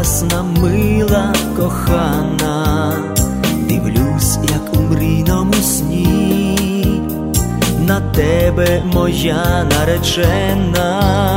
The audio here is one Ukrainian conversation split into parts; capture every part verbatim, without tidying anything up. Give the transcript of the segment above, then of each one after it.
прекрасна, мила, кохана, дивлюсь, як у мрійному сні, на тебе, моя наречена,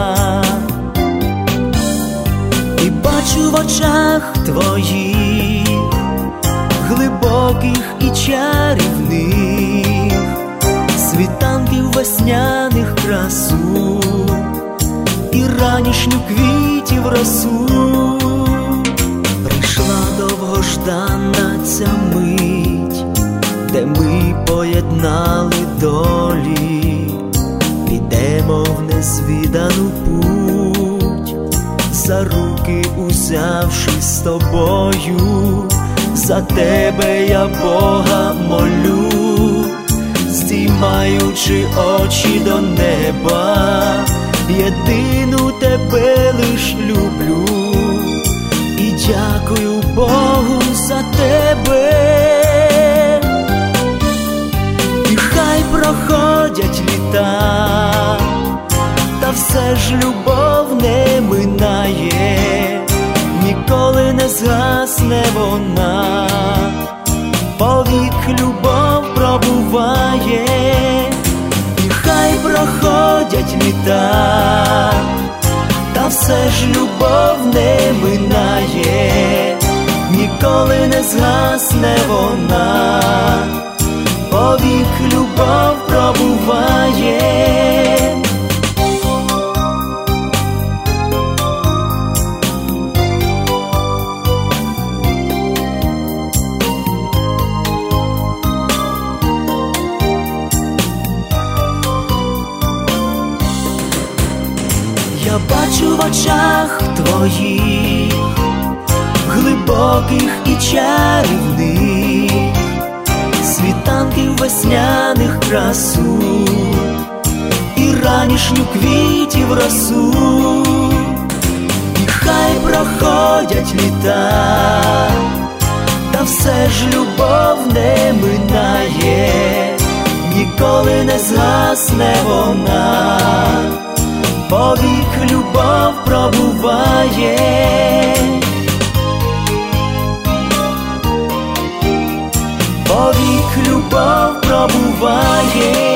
і бачу в очах твоїх, глибоких і чарівних, світанків весняних красу і ранішню квітів росу. Прийшла довгождана ця мить, де ми поєднали долі, підемо в незвідану путь, за руки узявшись з тобою. За тебе я Бога молю, здіймаючи очі до неба, єдину тебе лиш люблю, і дякую Богу за тебе. І хай проходять літа, та все ж любов не минає, ніколи не згасне вона, повік любов пробуває. І хай проходять літа, та все ж любов не минає, ніколи не згасне вона, повік любов пробуває. Я бачу в очах твоїх, глибоких і чарівних, світанків весняних красу і ранішню квітів росу. І хай проходять літа, та все ж любов не минає, ніколи не згасне вона, повік любов пробуває. Повік любов пробуває.